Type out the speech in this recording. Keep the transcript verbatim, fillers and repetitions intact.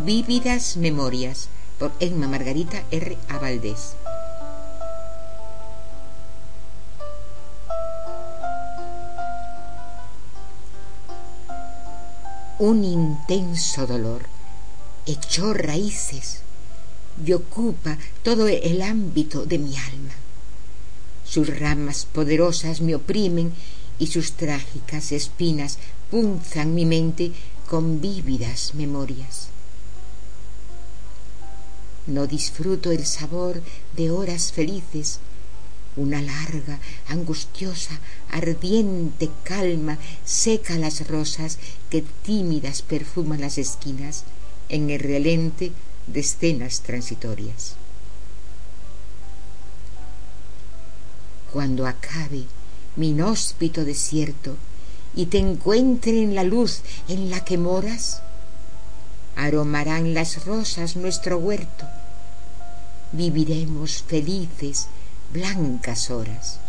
Vívidas memorias, por Emma Margarita R. A. Valdés. Un intenso dolor echó raíces y ocupa todo el ámbito de mi alma. Sus ramas poderosas me oprimen y sus trágicas espinas punzan mi mente con vívidas memorias. No disfruto el sabor de horas felices. Una larga, angustiosa, ardiente calma seca las rosas que tímidas perfuman las esquinas en el relente de escenas transitorias. Cuando acabe mi inhóspito desierto y te encuentre en la luz en la que moras, aromarán las rosas nuestro huerto, viviremos felices blancas horas.